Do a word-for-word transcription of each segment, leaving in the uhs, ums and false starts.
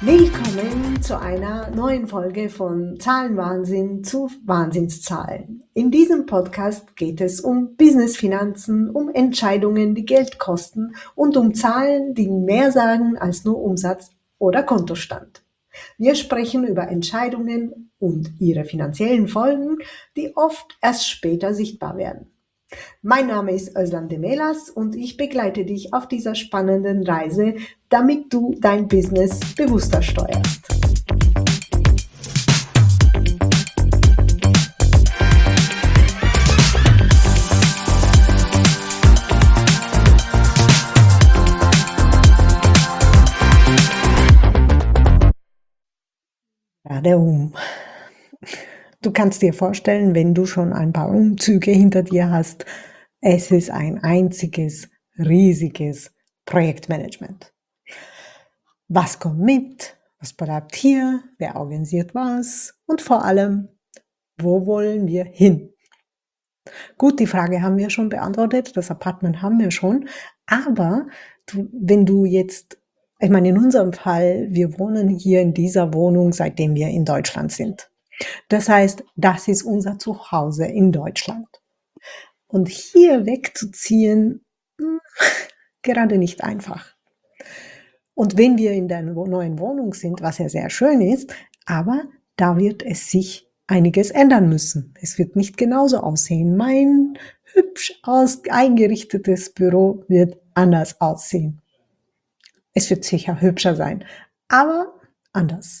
Willkommen zu einer neuen Folge von Zahlenwahnsinn zu Wahnsinnszahlen. In diesem Podcast geht es um Businessfinanzen, um Entscheidungen, die Geld kosten und um Zahlen, die mehr sagen als nur Umsatz oder Kontostand. Wir sprechen über Entscheidungen und ihre finanziellen Folgen, die oft erst später sichtbar werden. Mein Name ist Özlem Demelas und ich begleite dich auf dieser spannenden Reise, damit du dein Business bewusster steuerst. Ja, der Um. Du kannst dir vorstellen, wenn du schon ein paar Umzüge hinter dir hast, es ist ein einziges, riesiges Projektmanagement. Was kommt mit? Was bleibt hier? Wer organisiert was? Und vor allem, wo wollen wir hin? Gut, die Frage haben wir schon beantwortet, das Apartment haben wir schon, aber du, wenn du jetzt, ich meine, in unserem Fall, wir wohnen hier in dieser Wohnung, seitdem wir in Deutschland sind. Das heißt, das ist unser Zuhause in Deutschland. Und hier wegzuziehen, hm, gerade nicht einfach. Und wenn wir in der neuen Wohnung sind, was ja sehr schön ist, aber da wird es sich einiges ändern müssen. Es wird nicht genauso aussehen. Mein hübsch aus eingerichtetes Büro wird anders aussehen. Es wird sicher hübscher sein, aber anders.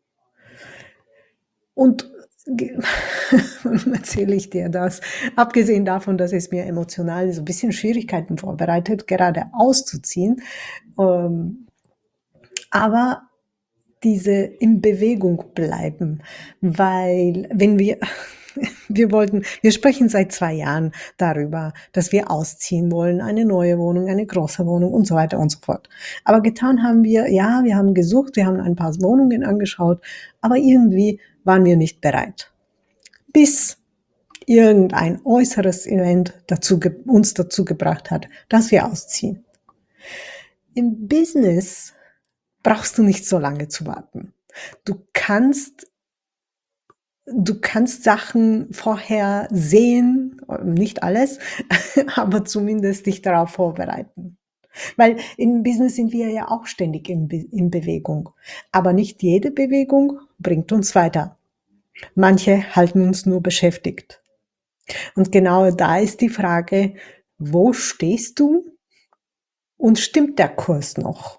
Und warum erzähle ich dir das? Abgesehen davon, dass es mir emotional so ein bisschen Schwierigkeiten vorbereitet, gerade auszuziehen. Ähm, aber diese in Bewegung bleiben, weil wenn wir, wir wollten, wir sprechen seit zwei Jahren darüber, dass wir ausziehen wollen, eine neue Wohnung, eine große Wohnung und so weiter und so fort. Aber getan haben wir, ja, wir haben gesucht, wir haben ein paar Wohnungen angeschaut, aber irgendwie waren wir nicht bereit. Bis irgendein äußeres Event dazu, uns dazu gebracht hat, dass wir ausziehen. Im Business brauchst du nicht so lange zu warten. Du kannst, du kannst Sachen vorher sehen, nicht alles, aber zumindest dich darauf vorbereiten. Weil im Business sind wir ja auch ständig in, Be in Bewegung. Aber nicht jede Bewegung bringt uns weiter. Manche halten uns nur beschäftigt. Und genau da ist die Frage, wo stehst du und stimmt der Kurs noch?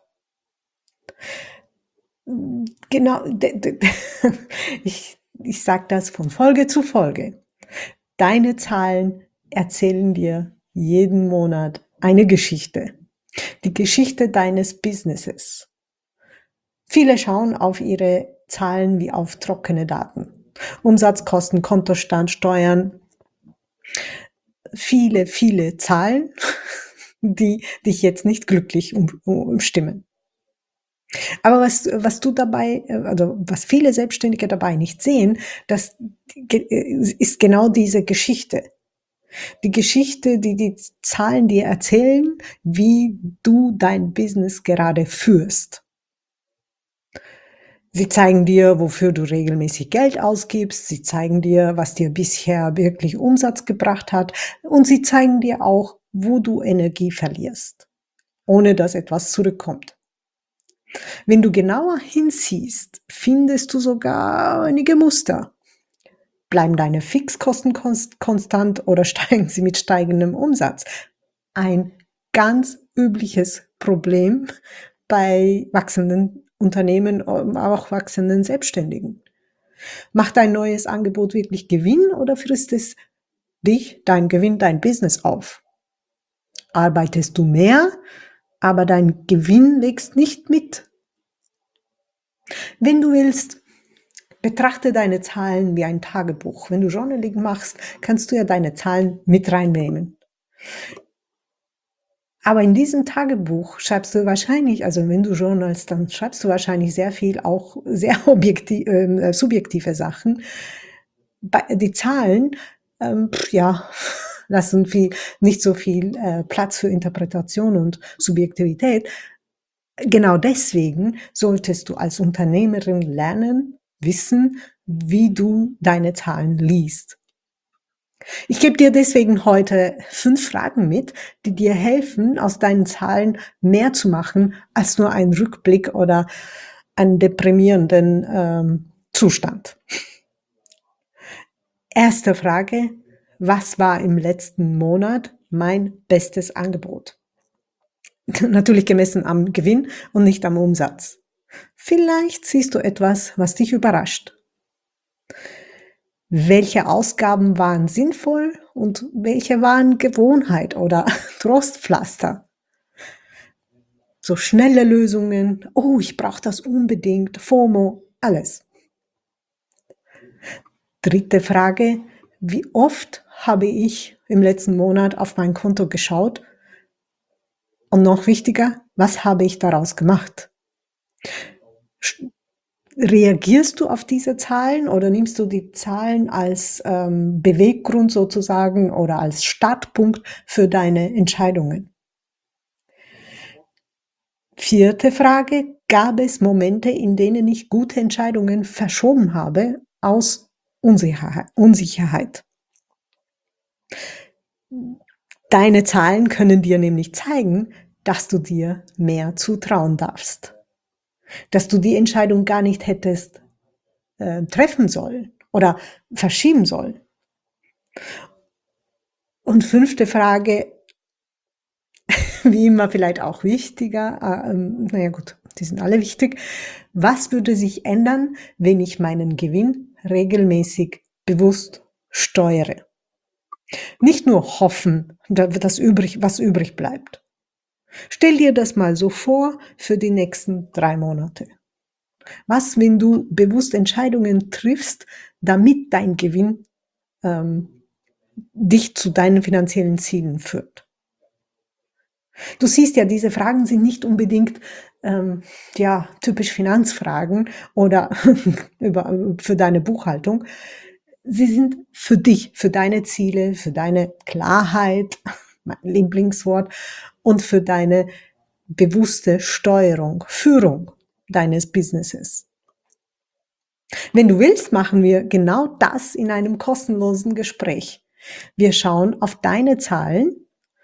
Genau, ich, ich sage das von Folge zu Folge. Deine Zahlen erzählen dir jeden Monat eine Geschichte. Die Geschichte deines Businesses. Viele schauen auf ihre Zahlen wie auf trockene Daten. Umsatz, Kosten, Kontostand, Steuern. Viele, viele Zahlen, die dich jetzt nicht glücklich umstimmen. Aber was, was du dabei, also was viele Selbstständige dabei nicht sehen, das ist genau diese Geschichte. Die Geschichte, die die Zahlen dir erzählen, wie du dein Business gerade führst. Sie zeigen dir, wofür du regelmäßig Geld ausgibst. Sie zeigen dir, was dir bisher wirklich Umsatz gebracht hat. Und sie zeigen dir auch, wo du Energie verlierst, ohne dass etwas zurückkommt. Wenn du genauer hinsiehst, findest du sogar einige Muster. Bleiben deine Fixkosten konstant oder steigen sie mit steigendem Umsatz? Ein ganz übliches Problem bei wachsenden Unternehmen, aber auch wachsenden Selbstständigen. Macht dein neues Angebot wirklich Gewinn oder frisst es dich, dein Gewinn, dein Business auf? Arbeitest du mehr, aber dein Gewinn wächst nicht mit? Wenn du willst, betrachte deine Zahlen wie ein Tagebuch. Wenn du Journaling machst, kannst du ja deine Zahlen mit reinnehmen. Aber in diesem Tagebuch schreibst du wahrscheinlich, also wenn du journalst, dann schreibst du wahrscheinlich sehr viel, auch sehr objektiv, äh, subjektive Sachen. Die Zahlen, ähm, ja, lassen viel, nicht so viel äh, Platz für Interpretation und Subjektivität. Genau deswegen solltest du als Unternehmerin lernen, wissen, wie du deine Zahlen liest. Ich gebe dir deswegen heute fünf Fragen mit, die dir helfen, aus deinen Zahlen mehr zu machen als nur einen Rückblick oder einen deprimierenden, ähm, Zustand. Erste Frage: Was war im letzten Monat mein bestes Angebot? Natürlich gemessen am Gewinn und nicht am Umsatz. Vielleicht siehst du etwas, was dich überrascht. Welche Ausgaben waren sinnvoll und welche waren Gewohnheit oder Trostpflaster? So schnelle Lösungen, oh, ich brauche das unbedingt, FOMO, alles. Dritte Frage: Wie oft habe ich im letzten Monat auf mein Konto geschaut? Und noch wichtiger, was habe ich daraus gemacht? Sch Reagierst du auf diese Zahlen oder nimmst du die Zahlen als, ähm, Beweggrund sozusagen oder als Startpunkt für deine Entscheidungen? Vierte Frage: Gab es Momente, in denen ich gute Entscheidungen verschoben habe aus Unsicherhei Unsicherheit? Deine Zahlen können dir nämlich zeigen, dass du dir mehr zutrauen darfst, dass du die Entscheidung gar nicht hättest, äh, treffen sollen oder verschieben sollen. Und fünfte Frage, wie immer vielleicht auch wichtiger, äh, ähm, na ja gut, die sind alle wichtig. Was würde sich ändern, wenn ich meinen Gewinn regelmäßig bewusst steuere? Nicht nur hoffen, da das übrig was übrig bleibt. Stell dir das mal so vor für die nächsten drei Monate. Was, wenn du bewusst Entscheidungen triffst, damit dein Gewinn, ähm, dich zu deinen finanziellen Zielen führt? Du siehst ja, diese Fragen sind nicht unbedingt, ähm, ja, typisch Finanzfragen oder über für deine Buchhaltung. Sie sind für dich, für deine Ziele, für deine Klarheit, mein Lieblingswort, und für deine bewusste Steuerung, Führung deines Businesses. Wenn du willst, machen wir genau das in einem kostenlosen Gespräch. Wir schauen auf deine Zahlen.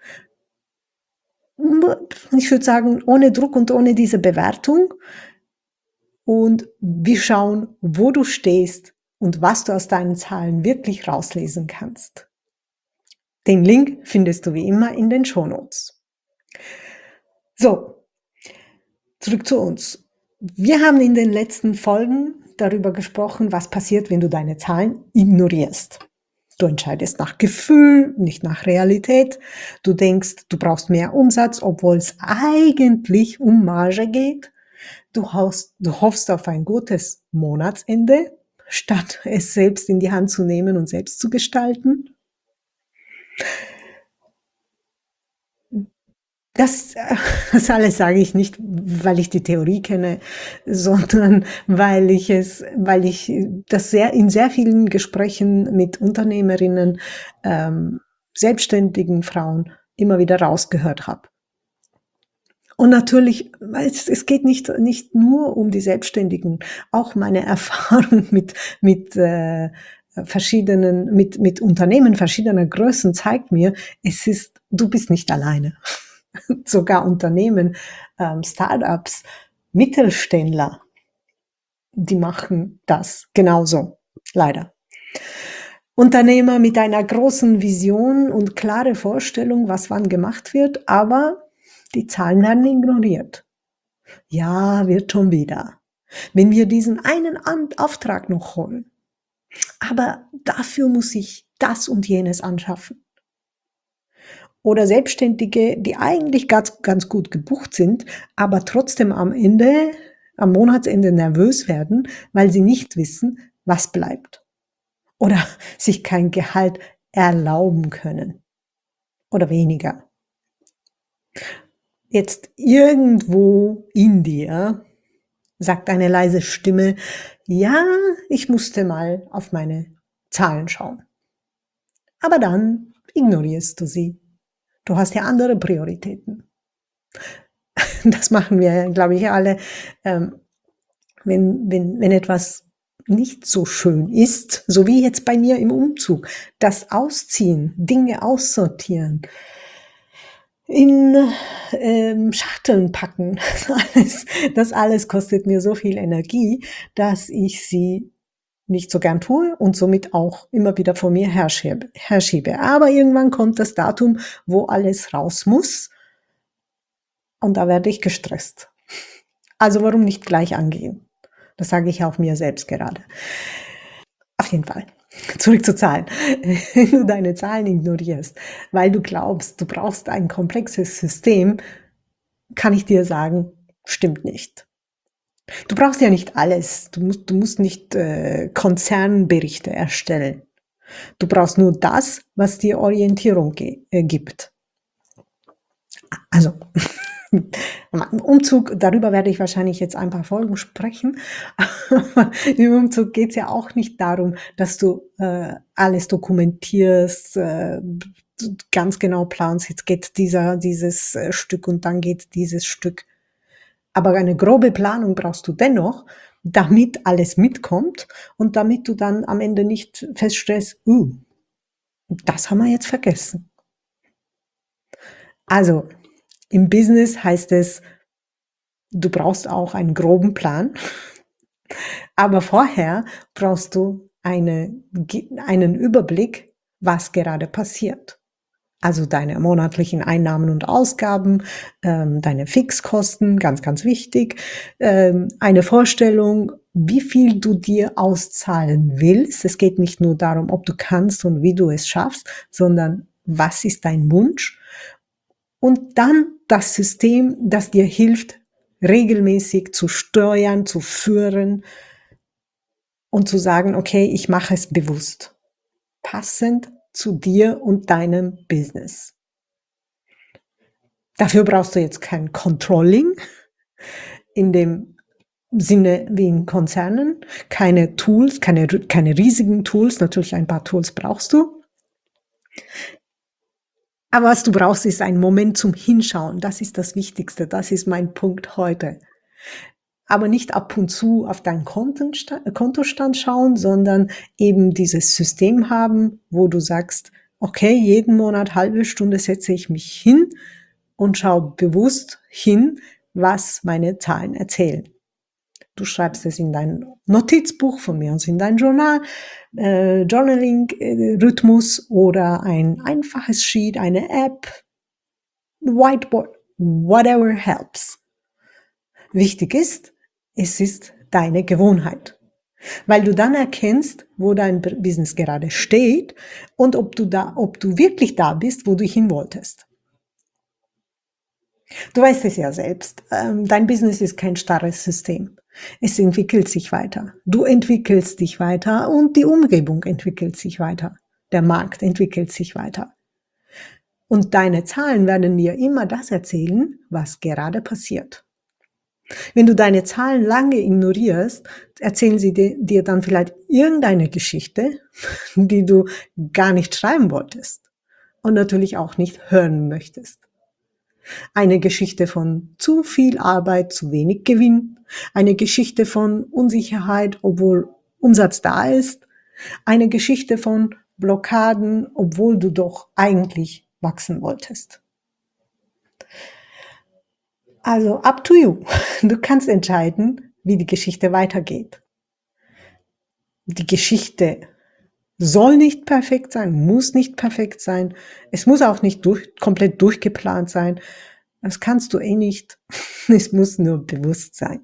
Ich würde sagen, ohne Druck und ohne diese Bewertung. Und wir schauen, wo du stehst und was du aus deinen Zahlen wirklich rauslesen kannst. Den Link findest du wie immer in den Shownotes. So, zurück zu uns. Wir haben in den letzten Folgen darüber gesprochen, was passiert, wenn du deine Zahlen ignorierst. Du entscheidest nach Gefühl, nicht nach Realität. Du denkst, du brauchst mehr Umsatz, obwohl es eigentlich um Marge geht. Du hoffst, du hoffst auf ein gutes Monatsende, statt es selbst in die Hand zu nehmen und selbst zu gestalten. Das, äh, das alles sage ich nicht, weil ich die Theorie kenne, sondern weil ich es, weil ich das sehr in sehr vielen Gesprächen mit Unternehmerinnen, ähm, selbstständigen Frauen immer wieder rausgehört habe. Und natürlich, es, es geht nicht, nicht nur um die Selbstständigen, auch meine Erfahrung mit, mit äh, verschiedenen, mit, mit Unternehmen verschiedener Größen zeigt mir, es ist, du bist nicht alleine. Sogar Unternehmen, ähm, Startups, Mittelständler, die machen das genauso, leider. Unternehmer mit einer großen Vision und klare Vorstellung, was wann gemacht wird, aber die Zahlen werden ignoriert. Ja, wird schon wieder. Wenn wir diesen einen An Auftrag noch holen, aber dafür muss ich das und jenes anschaffen. Oder Selbstständige, die eigentlich ganz, ganz gut gebucht sind, aber trotzdem am Ende, am Monatsende nervös werden, weil sie nicht wissen, was bleibt. Oder sich kein Gehalt erlauben können. Oder weniger. Jetzt irgendwo in dir sagt eine leise Stimme, ja, ich musste mal auf meine Zahlen schauen. Aber dann ignorierst du sie. Du hast ja andere Prioritäten. Das machen wir, glaube ich, alle. Ähm, wenn, wenn, wenn etwas nicht so schön ist, so wie jetzt bei mir im Umzug, das Ausziehen, Dinge aussortieren, in ähm, Schachteln packen, das alles, das alles kostet mir so viel Energie, dass ich sie nicht so gern tue und somit auch immer wieder vor mir herschiebe. herschiebe. Aber irgendwann kommt das Datum, wo alles raus muss und da werde ich gestresst. Also warum nicht gleich angehen? Das sage ich auch mir selbst gerade. Auf jeden Fall. Zurück zu Zahlen. Wenn du deine Zahlen ignorierst, weil du glaubst, du brauchst ein komplexes System, kann ich dir sagen, stimmt nicht. Du brauchst ja nicht alles. Du musst, du musst nicht äh, Konzernberichte erstellen. Du brauchst nur das, was dir Orientierung ge- äh, gibt. Also, im Umzug, darüber werde ich wahrscheinlich jetzt ein paar Folgen sprechen. Aber im Umzug geht es ja auch nicht darum, dass du äh, alles dokumentierst, äh, ganz genau planst, jetzt geht dieser, dieses äh, Stück und dann geht dieses Stück. Aber eine grobe Planung brauchst du dennoch, damit alles mitkommt und damit du dann am Ende nicht feststellst, uh, das haben wir jetzt vergessen. Also, im Business heißt es, du brauchst auch einen groben Plan, aber vorher brauchst du eine, einen Überblick, was gerade passiert. Also deine monatlichen Einnahmen und Ausgaben, ähm, deine Fixkosten, ganz, ganz wichtig, ähm, eine Vorstellung, wie viel du dir auszahlen willst. Es geht nicht nur darum, ob du kannst und wie du es schaffst, sondern was ist dein Wunsch? Und dann das System, das dir hilft, regelmäßig zu steuern, zu führen und zu sagen, okay, ich mache es bewusst, passend zu dir und deinem Business. Dafür brauchst du jetzt kein Controlling in dem Sinne wie in Konzernen, keine Tools, keine, keine riesigen Tools, natürlich ein paar Tools brauchst du. Aber was du brauchst, ist ein Moment zum Hinschauen. Das ist das Wichtigste. Das ist mein Punkt heute. Aber nicht ab und zu auf deinen Kontostand schauen, sondern eben dieses System haben, wo du sagst, okay, jeden Monat halbe Stunde setze ich mich hin und schaue bewusst hin, was meine Zahlen erzählen. Du schreibst es in dein Notizbuch, von mir aus in dein Journal, äh, Journaling-Rhythmus oder ein einfaches Sheet, eine App, Whiteboard, whatever helps. Wichtig ist, es ist deine Gewohnheit, weil du dann erkennst, wo dein Business gerade steht und ob du da, ob du wirklich da bist, wo du hin wolltest. Du weißt es ja selbst, ähm, dein Business ist kein starres System. Es entwickelt sich weiter. Du entwickelst dich weiter und die Umgebung entwickelt sich weiter. Der Markt entwickelt sich weiter. Und deine Zahlen werden dir immer das erzählen, was gerade passiert. Wenn du deine Zahlen lange ignorierst, erzählen sie dir, dir dann vielleicht irgendeine Geschichte, die du gar nicht schreiben wolltest und natürlich auch nicht hören möchtest. Eine Geschichte von zu viel Arbeit, zu wenig Gewinn, eine Geschichte von Unsicherheit, obwohl Umsatz da ist, eine Geschichte von Blockaden, obwohl du doch eigentlich wachsen wolltest. Also up to you. Du kannst entscheiden, wie die Geschichte weitergeht. Die Geschichte soll nicht perfekt sein, muss nicht perfekt sein. Es muss auch nicht durch, komplett durchgeplant sein. Das kannst du eh nicht. Es muss nur bewusst sein.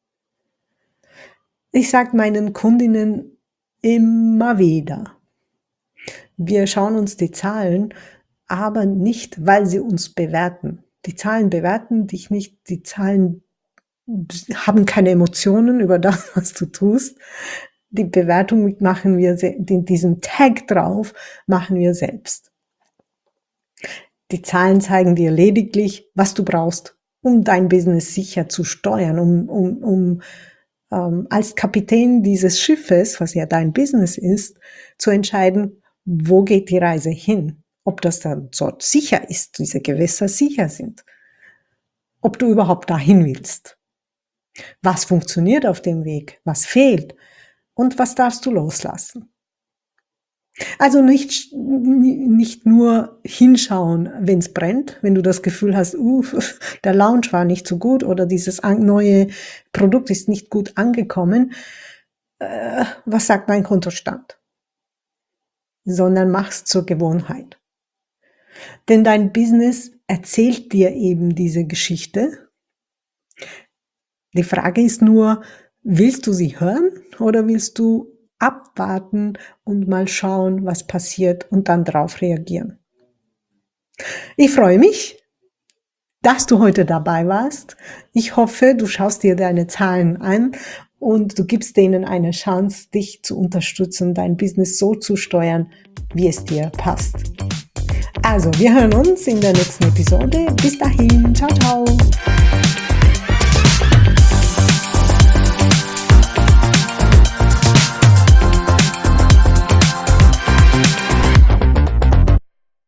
Ich sage meinen Kundinnen immer wieder, wir schauen uns die Zahlen, aber nicht, weil sie uns bewerten. Die Zahlen bewerten dich nicht, die Zahlen haben keine Emotionen über das, was du tust. Die Bewertung machen wir, diesen Tag drauf machen wir selbst. Die Zahlen zeigen dir lediglich, was du brauchst, um dein Business sicher zu steuern, um, um, um ähm, als Kapitän dieses Schiffes, was ja dein Business ist, zu entscheiden, wo geht die Reise hin, ob das dann dort sicher ist, diese Gewässer sicher sind. ob du überhaupt dahin willst. Was funktioniert auf dem Weg? Was fehlt? Und was darfst du loslassen? Also nicht, nicht nur hinschauen, wenn es brennt, wenn du das Gefühl hast, uh, der Launch war nicht so gut oder dieses neue Produkt ist nicht gut angekommen. Äh, was sagt dein Kontostand? Sondern mach's zur Gewohnheit. Denn dein Business erzählt dir eben diese Geschichte. Die Frage ist nur, willst du sie hören oder willst du abwarten und mal schauen, was passiert und dann darauf reagieren? Ich freue mich, dass du heute dabei warst. Ich hoffe, du schaust dir deine Zahlen an und du gibst denen eine Chance, dich zu unterstützen, dein Business so zu steuern, wie es dir passt. Also, wir hören uns in der nächsten Episode. Bis dahin, ciao, ciao.